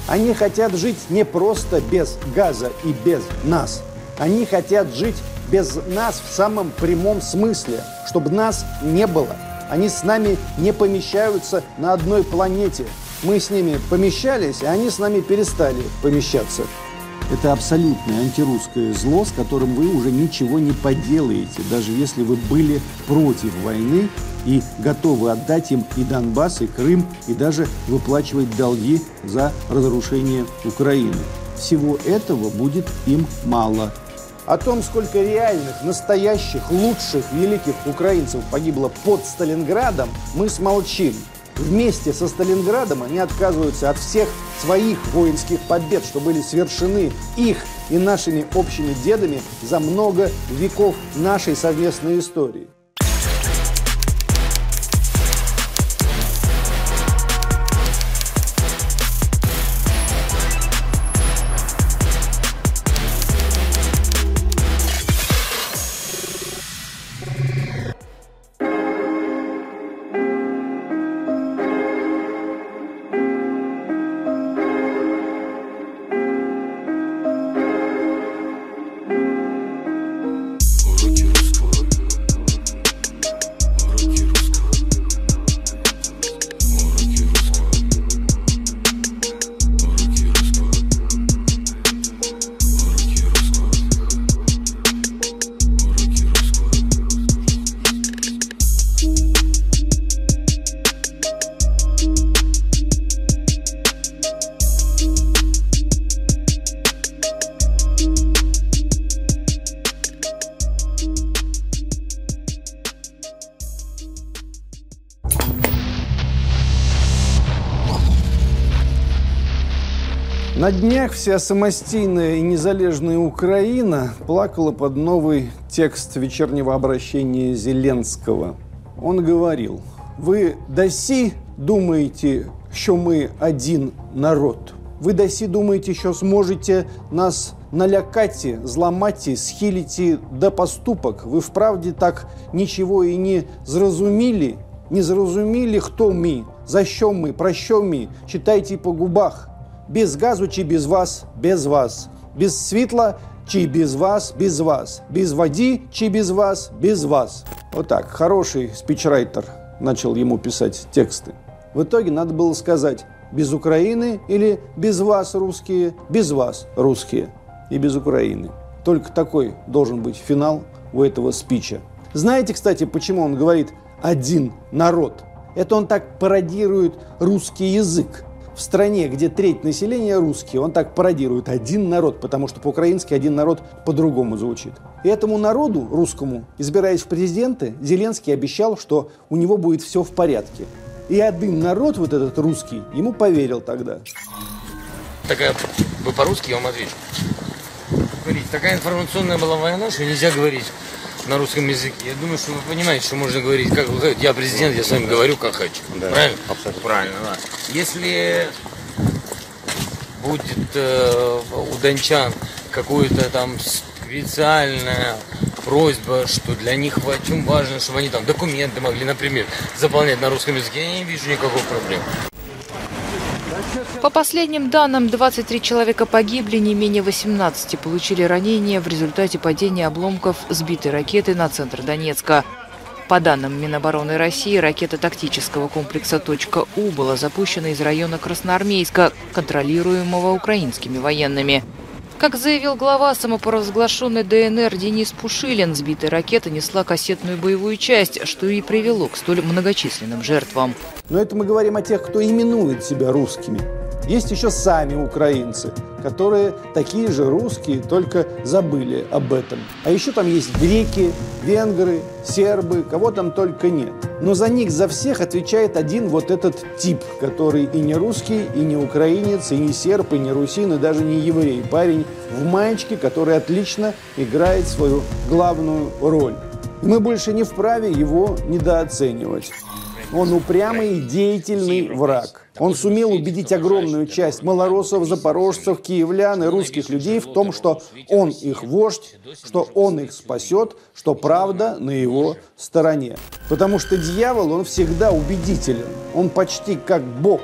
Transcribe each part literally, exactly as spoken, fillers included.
Они хотят жить не просто без газа и без нас. Они хотят жить без нас в самом прямом смысле, чтобы нас не было. Они с нами не помещаются на одной планете. Мы с ними помещались, а они с нами перестали помещаться. Это абсолютное антирусское зло, с которым вы уже ничего не поделаете, даже если вы были против войны и готовы отдать им и Донбасс, и Крым, и даже выплачивать долги за разрушение Украины. Всего этого будет им мало. О том, сколько реальных, настоящих, лучших, великих украинцев погибло под Сталинградом, мы смолчим. Вместе со Сталинградом они отказываются от всех своих воинских побед, что были совершены их и нашими общими дедами за много веков нашей совместной истории. На днях вся самостійная и незалежная Украина плакала под новый текст вечернего обращения Зеленского. Он говорил: «Вы досі думаете, що ми один народ? Ви досі думаете, що зможете нас налякати, зламати, схилити до поступок? Ви вправді так нічого і не зрозуміли? Не зрозуміли, хто ми, за що ми, про що ми? Читайте по губах. Без газу чи без вас, без вас. Без світла чи без вас, без вас. Без воды чи без вас, без вас». Вот так, хороший спичрайтер начал ему писать тексты. В итоге надо было сказать: без Украины или без вас, русские, без вас, русские, и без Украины. Только такой должен быть финал у этого спича. Знаете, кстати, почему он говорит «один народ»? Это он так пародирует русский язык. В стране, где треть населения русские, он так пародирует «один народ», потому что по-украински «один народ» по-другому звучит. И этому народу, русскому, избираясь в президенты, Зеленский обещал, что у него будет все в порядке. И один народ, вот этот русский, ему поверил тогда. Такая, вы по-русски, я вам отвечу. Говорите, такая информационная была война, что нельзя говорить на русском языке. Я думаю, что вы понимаете, что можно говорить, как вы хотите. Я президент, я с вами говорю, как хочу. Да, правильно? Абсолютно. Правильно, да. Если будет э, у дончан какое-то там специальная просьба, что для них очень важно, чтобы они там документы могли, например, заполнять на русском языке, я не вижу никакой проблемы. По последним данным, двадцать три человека погибли, не менее восемнадцати получили ранения в результате падения обломков сбитой ракеты на центр Донецка. По данным Минобороны России, ракета тактического комплекса «Точка-У» была запущена из района Красноармейска, контролируемого украинскими военными. Как заявил глава самопровозглашенной ДНР Денис Пушилин, сбитая ракета несла кассетную боевую часть, что и привело к столь многочисленным жертвам. Но это мы говорим о тех, кто именует себя русскими. Есть еще сами украинцы, которые такие же русские, только забыли об этом. А еще там есть греки, венгры, сербы, кого там только нет. Но за них, за всех отвечает один вот этот тип, который и не русский, и не украинец, и не серб, и не русин, и даже не еврей. Парень в маечке, который отлично играет свою главную роль. И мы больше не вправе его недооценивать. Он упрямый и деятельный враг. Он сумел убедить огромную часть малороссов, запорожцев, киевлян и русских людей в том, что он их вождь, что он их спасет, что правда на его стороне. Потому что дьявол, он всегда убедителен. Он почти как Бог.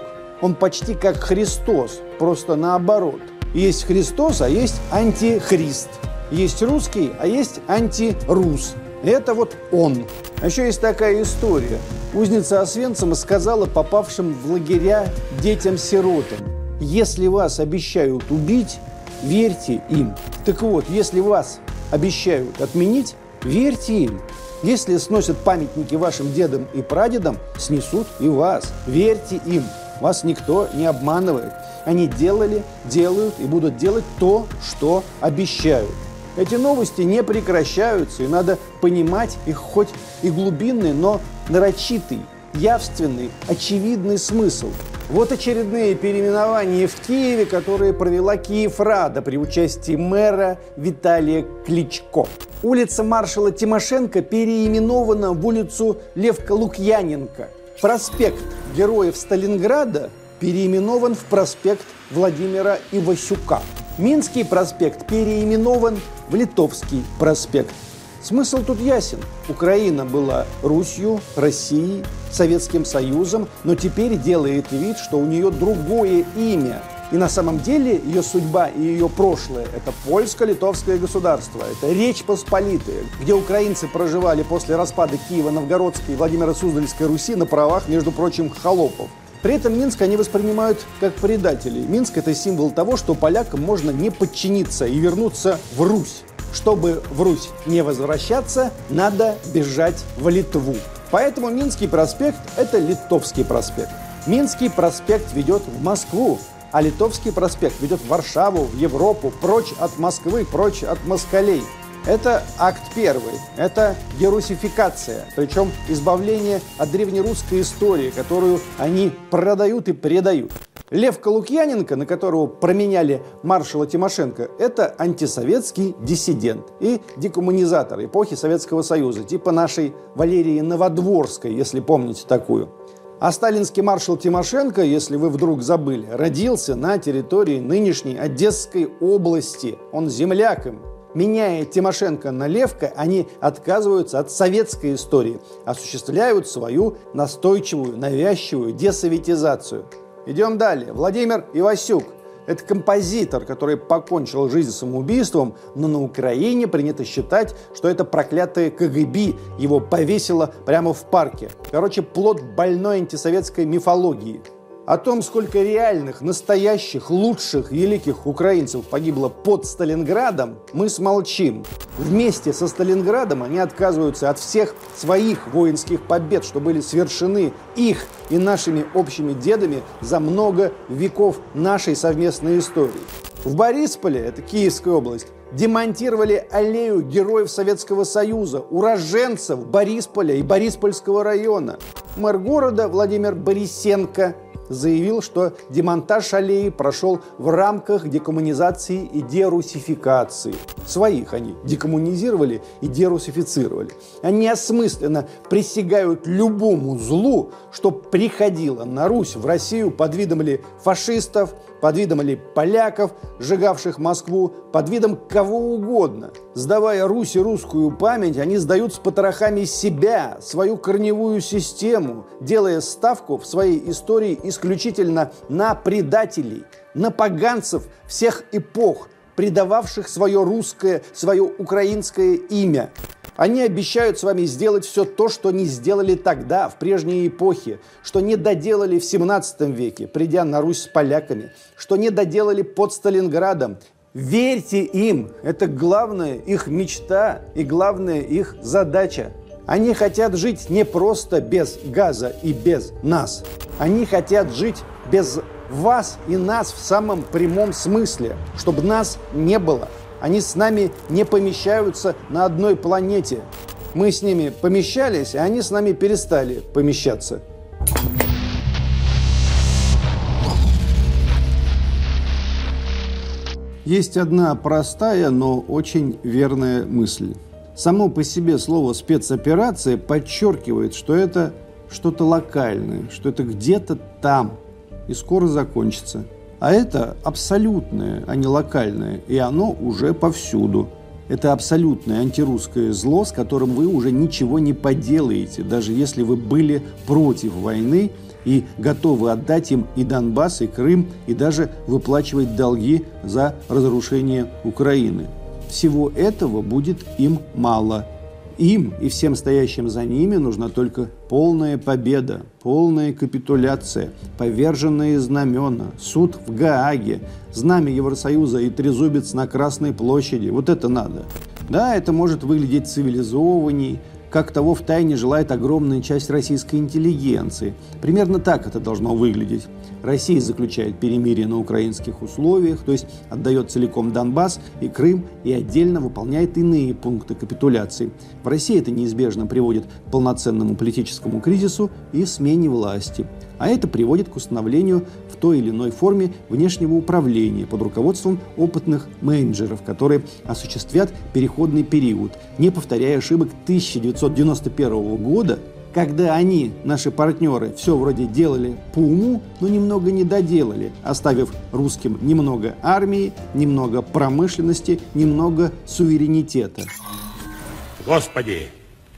Он почти как Христос, просто наоборот. Есть Христос, а есть антихрист. Есть русский, а есть антирус. Это вот он. А еще есть такая история. Узница Освенцима сказала попавшим в лагеря детям-сиротам: если вас обещают убить, верьте им. Так вот, если вас обещают отменить, верьте им. Если сносят памятники вашим дедам и прадедам, снесут и вас. Верьте им. Вас никто не обманывает. Они делали, делают и будут делать то, что обещают. Эти новости не прекращаются, и надо понимать их хоть и глубинный, но нарочитый, явственный, очевидный смысл. Вот очередные переименования в Киеве, которые провела Киеврада при участии мэра Виталия Кличко. Улица маршала Тимошенко переименована в улицу Левка Лукьяненко. Проспект Героев Сталинграда переименован в проспект Владимира Ивасюка. Минский проспект переименован в Литовский проспект. Смысл тут ясен. Украина была Русью, Россией, Советским Союзом, но теперь делает вид, что у нее другое имя. И на самом деле ее судьба и ее прошлое – это польско-литовское государство, это Речь Посполитая, где украинцы проживали после распада Киева-Новгородской и Владимиро-Суздальской Руси на правах, между прочим, холопов. При этом Минск они воспринимают как предателей. Минск – это символ того, что полякам можно не подчиниться и вернуться в Русь. Чтобы в Русь не возвращаться, надо бежать в Литву. Поэтому Минский проспект – это Литовский проспект. Минский проспект ведет в Москву, а Литовский проспект ведет в Варшаву, в Европу, прочь от Москвы, прочь от москалей. Это акт первый, это дерусификация, причем избавление от древнерусской истории, которую они продают и предают. Левка Лукьяненко, на которого променяли маршала Тимошенко, это антисоветский диссидент и декоммунизатор эпохи Советского Союза, типа нашей Валерии Новодворской, если помните такую. А сталинский маршал Тимошенко, если вы вдруг забыли, родился на территории нынешней Одесской области. Он земляк им. Меняя Тимошенко на Левка, они отказываются от советской истории, осуществляют свою настойчивую, навязчивую десоветизацию. Идем далее. Владимир Ивасюк. Это композитор, который покончил жизнь самоубийством, но на Украине принято считать, что это проклятое ка гэ бэ его повесило прямо в парке. Короче, плод больной антисоветской мифологии. О том, сколько реальных, настоящих, лучших, великих украинцев погибло под Сталинградом, мы смолчим. Вместе со Сталинградом они отказываются от всех своих воинских побед, что были совершены их и нашими общими дедами за много веков нашей совместной истории. В Борисполе, это Киевская область, демонтировали аллею героев Советского Союза, уроженцев Борисполя и Бориспольского района. Мэр города Владимир Борисенко заявил, что демонтаж аллеи прошел в рамках декоммунизации и дерусификации. Своих они декоммунизировали и дерусифицировали. Они осмысленно присягают любому злу, что приходило на Русь, в Россию под видом ли фашистов, под видом ли поляков, сжигавших Москву, под видом кого угодно. Сдавая Русь и русскую память, они сдают с потрохами себя, свою корневую систему, делая ставку в своей истории исключительно на предателей, на поганцев всех эпох, предававших свое русское, свое украинское имя. Они обещают с вами сделать все то, что не сделали тогда, в прежней эпохе, что не доделали в семнадцатом веке, придя на Русь с поляками, что не доделали под Сталинградом. Верьте им, это главная их мечта и главная их задача. Они хотят жить не просто без газа и без нас. Они хотят жить без вас и нас в самом прямом смысле, чтобы нас не было. Они с нами не помещаются на одной планете. Мы с ними помещались, а они с нами перестали помещаться. Есть одна простая, но очень верная мысль. Само по себе слово «спецоперация» подчеркивает, что это что-то локальное, что это где-то там и скоро закончится. А это абсолютное, а не локальное, и оно уже повсюду. Это абсолютное антирусское зло, с которым вы уже ничего не поделаете, даже если вы были против войны и готовы отдать им и Донбасс, и Крым, и даже выплачивать долги за разрушение Украины. Всего этого будет им мало. Им и всем стоящим за ними нужна только полная победа, полная капитуляция, поверженные знамена, суд в Гааге, знамя Евросоюза и трезубец на Красной площади. Вот это надо. Да, это может выглядеть цивилизованней, как того втайне желает огромная часть российской интеллигенции. Примерно так это должно выглядеть. Россия заключает перемирие на украинских условиях, то есть отдает целиком Донбасс и Крым и отдельно выполняет иные пункты капитуляции. В России это неизбежно приводит к полноценному политическому кризису и смене власти. А это приводит к установлению в той или иной форме внешнего управления под руководством опытных менеджеров, которые осуществят переходный период, не повторяя ошибок тысяча девятьсот девяносто первого года, когда они, наши партнеры, все вроде делали по уму, но немного не доделали, оставив русским немного армии, немного промышленности, немного суверенитета. Господи,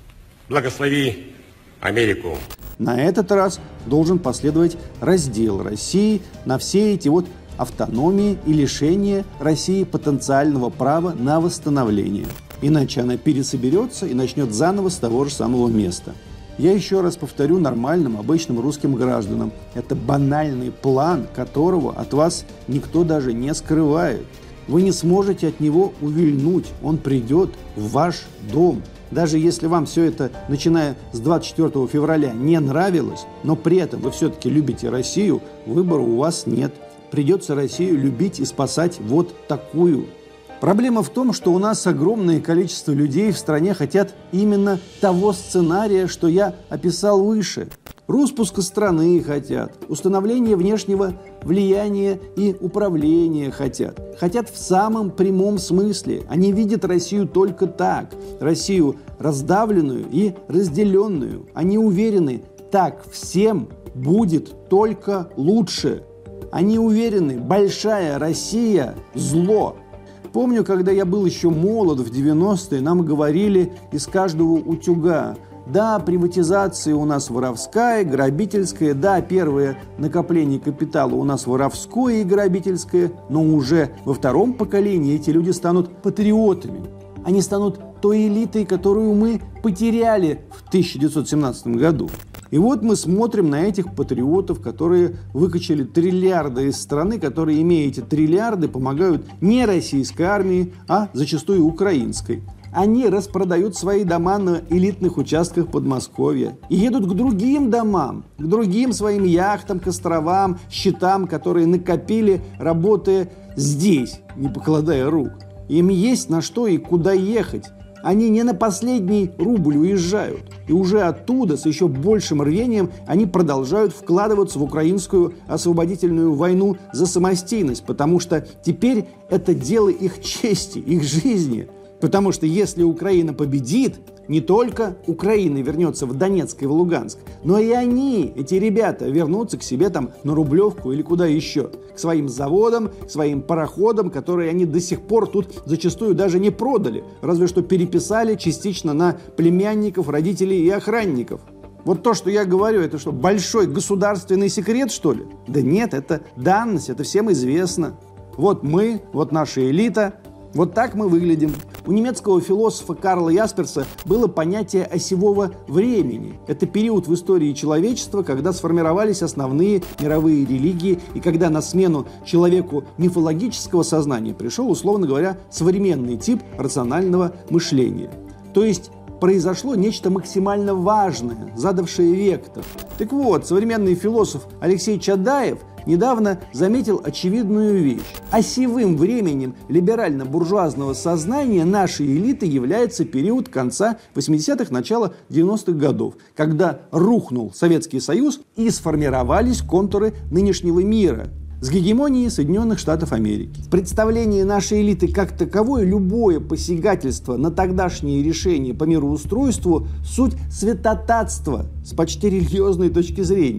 благослови Америку. На этот раз должен последовать раздел России на все эти вот автономии и лишение России потенциального права на восстановление. Иначе она пересоберется и начнет заново с того же самого места. Я еще раз повторю нормальным, обычным русским гражданам. Это банальный план, которого от вас никто даже не скрывает. Вы не сможете от него увильнуть. Он придет в ваш дом. Даже если вам все это, начиная с двадцать четвёртого февраля, не нравилось, но при этом вы все-таки любите Россию, выбора у вас нет. Придется Россию любить и спасать вот такую. Проблема в том, что у нас огромное количество людей в стране хотят именно того сценария, что я описал выше. Распуска страны хотят, установление внешнего влияния и управления хотят. Хотят в самом прямом смысле. Они видят Россию только так. Россию раздавленную и разделенную. Они уверены, так всем будет только лучше. Они уверены, большая Россия – зло. Помню, когда я был еще молод в девяностые, нам говорили из каждого утюга: да, приватизация у нас воровская, грабительская, да, первое накопление капитала у нас воровское и грабительское, но уже во втором поколении эти люди станут патриотами. Они станут той элитой, которую мы потеряли в тысяча девятьсот семнадцатом году. И вот мы смотрим на этих патриотов, которые выкачали триллиарды из страны, которые, имея эти триллиарды, помогают не российской армии, а зачастую украинской. Они распродают свои дома на элитных участках Подмосковья и едут к другим домам, к другим своим яхтам, к островам, счетам, которые накопили, работая здесь, не покладая рук. Им есть на что и куда ехать. Они не на последний рубль уезжают. И уже оттуда с еще большим рвением они продолжают вкладываться в украинскую освободительную войну за самостийность, потому что теперь это дело их чести, их жизни. Потому что если Украина победит, не только Украина вернется в Донецк и в Луганск, но и они, эти ребята, вернутся к себе там на Рублевку или куда еще, к своим заводам, к своим пароходам, которые они до сих пор тут зачастую даже не продали, разве что переписали частично на племянников, родителей и охранников. Вот то, что я говорю, это что, большой государственный секрет, что ли? Да нет, это данность, это всем известно. Вот мы, вот наша элита. Вот так мы выглядим. У немецкого философа Карла Ясперса было понятие осевого времени. Это период в истории человечества, когда сформировались основные мировые религии, и когда на смену человеку мифологического сознания пришел, условно говоря, современный тип рационального мышления. То есть произошло нечто максимально важное, задавшее вектор. Так вот, современный философ Алексей Чадаев недавно заметил очевидную вещь. Осевым временем либерально-буржуазного сознания нашей элиты является период конца восьмидесятых, начала девяностых годов, когда рухнул Советский Союз и сформировались контуры нынешнего мира с гегемонией Соединенных Штатов Америки. В представлении нашей элиты как таковой любое посягательство на тогдашние решения по мироустройству – суть святотатства с почти религиозной точки зрения.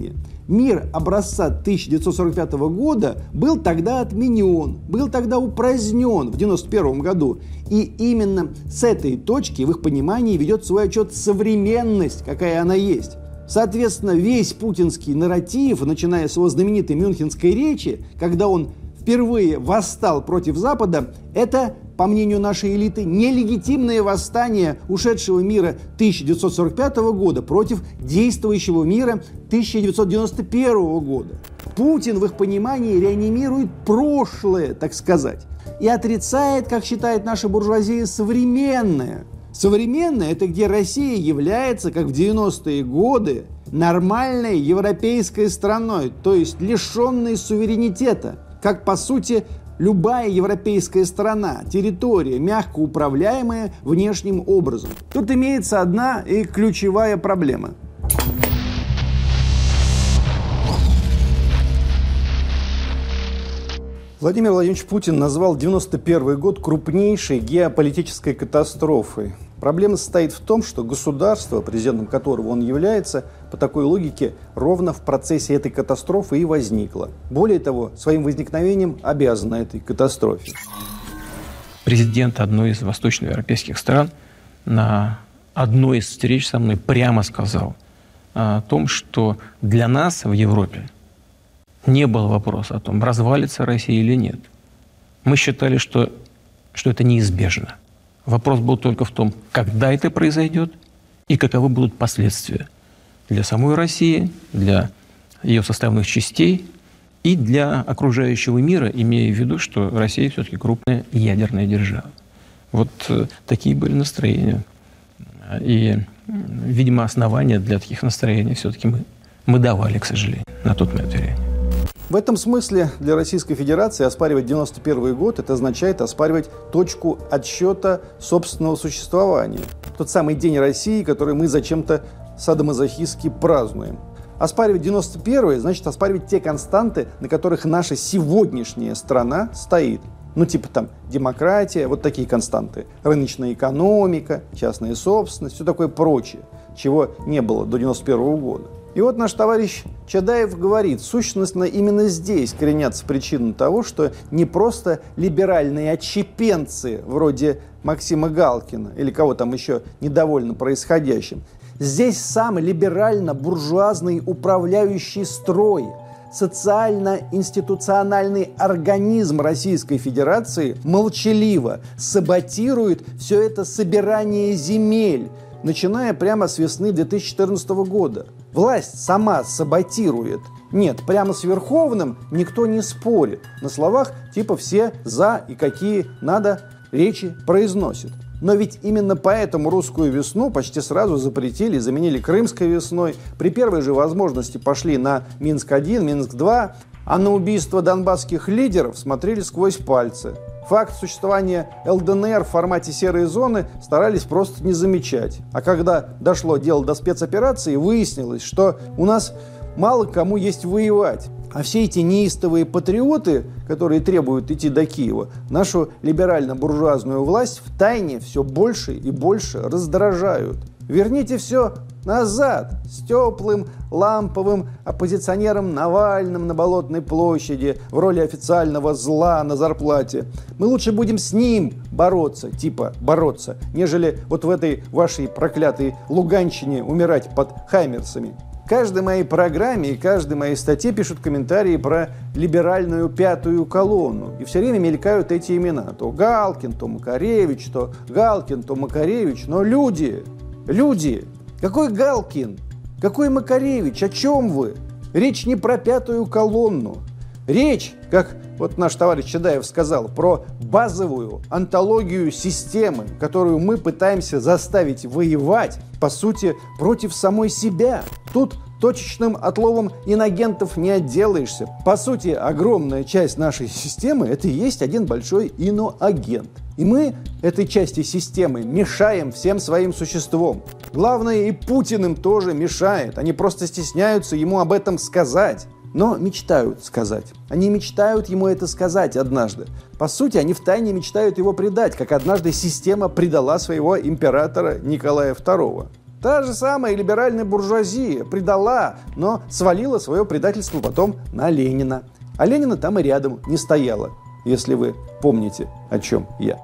Мир образца тысяча девятьсот сорок пятого года был тогда отменен, был тогда упразднен в девяносто первом году. И именно с этой точки, в их понимании, ведет свой отчет современность, какая она есть. Соответственно, весь путинский нарратив, начиная с его знаменитой мюнхенской речи, когда он впервые восстал против Запада, это, по мнению нашей элиты, нелегитимное восстание ушедшего мира тысяча девятьсот сорок пятого года против действующего мира тысяча девятьсот девяносто первого года. Путин в их понимании реанимирует прошлое, так сказать, и отрицает, как считает наша буржуазия, современное. Современное – это где Россия является, как в девяностые годы, нормальной европейской страной, то есть лишенной суверенитета, как, по сути, любая европейская страна, территория, мягко управляемая внешним образом. Тут имеется одна и ключевая проблема. Владимир Владимирович Путин назвал девяносто первый год крупнейшей геополитической катастрофой. Проблема состоит в том, что государство, президентом которого он является, по такой логике ровно в процессе этой катастрофы и возникло. Более того, своим возникновением обязано этой катастрофе. Президент одной из восточноевропейских стран на одной из встреч со мной прямо сказал о том, что для нас в Европе не было вопроса о том, развалится Россия или нет. Мы считали, что, что это неизбежно. Вопрос был только в том, когда это произойдет и каковы будут последствия для самой России, для ее составных частей и для окружающего мира, имея в виду, что Россия все-таки крупная ядерная держава. Вот такие были настроения. И, видимо, основания для таких настроений все-таки мы, мы давали, к сожалению, на тот момент времени. В этом смысле для Российской Федерации оспаривать девяносто первый год – это означает оспаривать точку отсчета собственного существования. Тот самый День России, который мы зачем-то садомазохистски празднуем. Оспаривать девяносто первый значит оспаривать те константы, на которых наша сегодняшняя страна стоит. Ну, типа там демократия, вот такие константы. Рыночная экономика, частная собственность, все такое прочее, чего не было до девяносто первого года. И вот наш товарищ Чадаев говорит, сущностно именно здесь коренятся причины того, что не просто либеральные отщепенцы вроде Максима Галкина или кого там еще недовольны происходящим. Здесь сам либерально-буржуазный управляющий строй, социально-институциональный организм Российской Федерации молчаливо саботирует все это собирание земель, начиная прямо с весны две тысячи четырнадцатого года. Власть сама саботирует. Нет, прямо с Верховным никто не спорит. На словах типа все за и какие надо речи произносят. Но ведь именно поэтому русскую весну почти сразу запретили, заменили крымской весной. При первой же возможности пошли на Минск один, Минск два, а на убийство донбасских лидеров смотрели сквозь пальцы. Факт существования эл дэ эн эр в формате серой зоны старались просто не замечать. А когда дошло дело до спецоперации, выяснилось, что у нас мало кому есть воевать. А все эти неистовые патриоты, которые требуют идти до Киева, нашу либерально-буржуазную власть втайне все больше и больше раздражают. Верните все назад с теплым ламповым оппозиционером Навальным на Болотной площади в роли официального зла на зарплате. Мы лучше будем с ним бороться, типа бороться, нежели вот в этой вашей проклятой Луганщине умирать под хаймерсами. В каждой моей программе и каждой моей статье пишут комментарии про либеральную пятую колонну. И все время мелькают эти имена. То Галкин, то Макаревич, то Галкин, то Макаревич. Но люди, люди, какой Галкин? Какой Макаревич? О чем вы? Речь не про пятую колонну. Речь, как вот наш товарищ Чадаев сказал, про базовую антологию системы, которую мы пытаемся заставить воевать, по сути, против самой себя. Тут точечным отловом инагентов не отделаешься. По сути, огромная часть нашей системы – это и есть один большой иноагент. И мы этой части системы мешаем всем своим существом. Главное, и Путин им тоже мешает. Они просто стесняются ему об этом сказать. Но мечтают сказать. Они мечтают ему это сказать однажды. По сути, они втайне мечтают его предать, как однажды система предала своего императора Николая второго. Та же самая либеральная буржуазия предала, но свалила свое предательство потом на Ленина. А Ленина там и рядом не стояло, если вы помните, о чем я.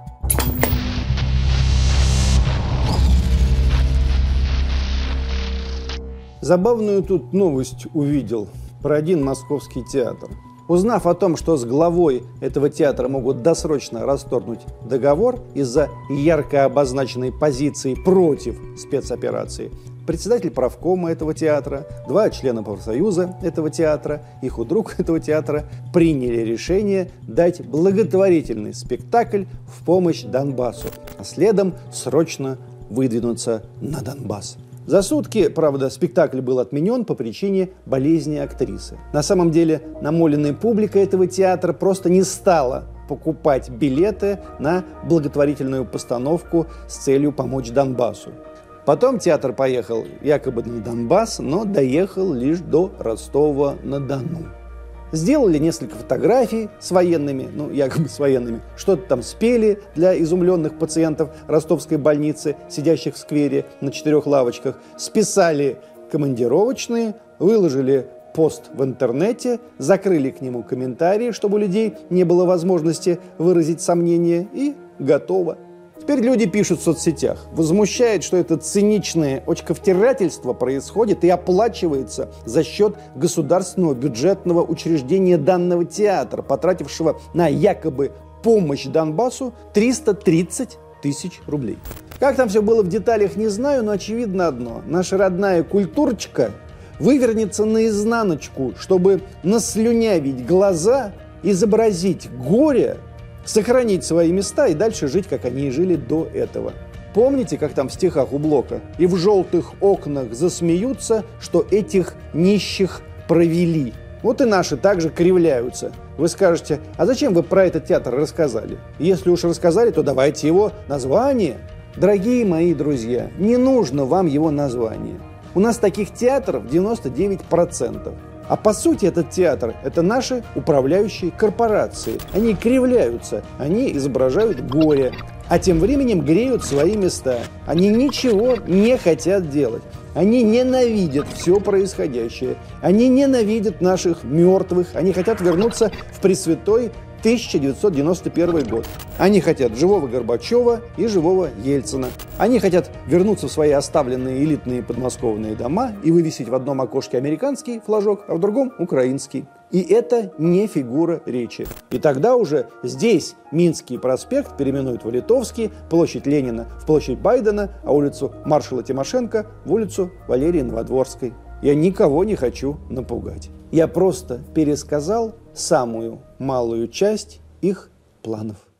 Забавную тут новость увидел про один московский театр. Узнав о том, что с главой этого театра могут досрочно расторгнуть договор из-за ярко обозначенной позиции против спецоперации, председатель правкома этого театра, два члена профсоюза этого театра и худрук этого театра приняли решение дать благотворительный спектакль в помощь Донбассу, а следом срочно выдвинуться на Донбасс. За сутки, правда, спектакль был отменен по причине болезни актрисы. На самом деле, намоленная публика этого театра просто не стала покупать билеты на благотворительную постановку с целью помочь Донбассу. Потом театр поехал якобы на Донбасс, но доехал лишь до Ростова-на-Дону. Сделали несколько фотографий с военными, ну, якобы с военными, что-то там спели для изумленных пациентов ростовской больницы, сидящих в сквере на четырех лавочках, списали командировочные, выложили пост в интернете, закрыли к нему комментарии, чтобы у людей не было возможности выразить сомнения, и готово. Теперь люди пишут в соцсетях. Возмущает, что это циничное очковтирательство происходит и оплачивается за счет государственного бюджетного учреждения данного театра, потратившего на якобы помощь Донбассу триста тридцать тысяч рублей. Как там все было в деталях, не знаю, но очевидно одно. Наша родная культурочка вывернется наизнаночку, чтобы наслюнявить глаза, изобразить горе, сохранить свои места и дальше жить, как они и жили до этого. Помните, как там в стихах у Блока? «И в желтых окнах засмеются, что этих нищих провели». Вот и наши также кривляются. Вы скажете, а зачем вы про этот театр рассказали? Если уж рассказали, то давайте его название. Дорогие мои друзья, не нужно вам его название. У нас таких театров девяносто девять процентов. А по сути этот театр – это наши управляющие корпорации. Они кривляются, они изображают горе, а тем временем греют свои места. Они ничего не хотят делать. Они ненавидят все происходящее. Они ненавидят наших мертвых. Они хотят вернуться в пресвятой тысяча девятьсот девяносто первый год. Они хотят живого Горбачева и живого Ельцина. Они хотят вернуться в свои оставленные элитные подмосковные дома и вывесить в одном окошке американский флажок, а в другом украинский. И это не фигура речи. И тогда уже здесь Минский проспект переименуют в Литовский, площадь Ленина в площадь Байдена, а улицу маршала Тимошенко в улицу Валерии Новодворской. Я никого не хочу напугать. Я просто пересказал самую малую часть их планов.